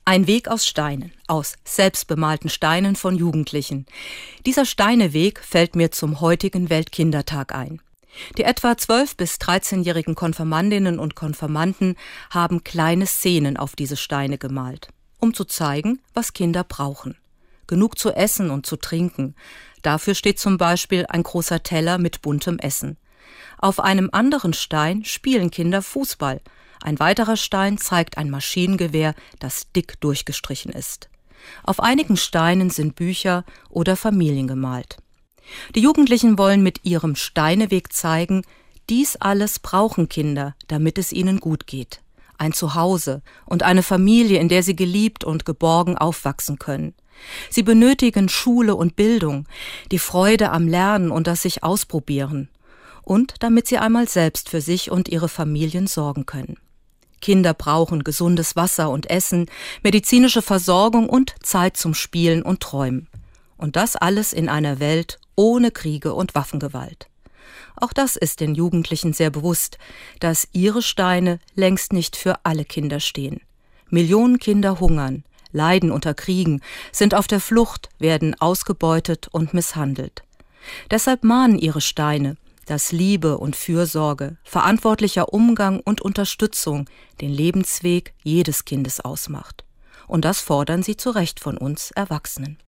Ein Weg aus Steinen, aus selbstbemalten Steinen von Jugendlichen. Dieser Steineweg fällt mir zum heutigen Weltkindertag ein. Die etwa 12- bis 13-jährigen Konfirmandinnen und Konfirmanden haben kleine Szenen auf diese Steine gemalt, um zu zeigen, was Kinder brauchen. Genug zu essen und zu trinken. Dafür steht zum Beispiel ein großer Teller mit buntem Essen. Auf einem anderen Stein spielen Kinder Fußball. Ein weiterer Stein zeigt ein Maschinengewehr, das dick durchgestrichen ist. Auf einigen Steinen sind Bücher oder Familien gemalt. Die Jugendlichen wollen mit ihrem Steineweg zeigen, dies alles brauchen Kinder, damit es ihnen gut geht. Ein Zuhause und eine Familie, in der sie geliebt und geborgen aufwachsen können. Sie benötigen Schule und Bildung, die Freude am Lernen und das sich ausprobieren. Und damit sie einmal selbst für sich und ihre Familien sorgen können. Kinder brauchen gesundes Wasser und Essen, medizinische Versorgung und Zeit zum Spielen und Träumen. Und das alles in einer Welt ohne Kriege und Waffengewalt. Auch das ist den Jugendlichen sehr bewusst, dass ihre Steine längst nicht für alle Kinder stehen. Millionen Kinder hungern, leiden unter Kriegen, sind auf der Flucht, werden ausgebeutet und misshandelt. Deshalb mahnen ihre Steine, dass Liebe und Fürsorge, verantwortlicher Umgang und Unterstützung den Lebensweg jedes Kindes ausmacht. Und das fordern sie zu Recht von uns Erwachsenen.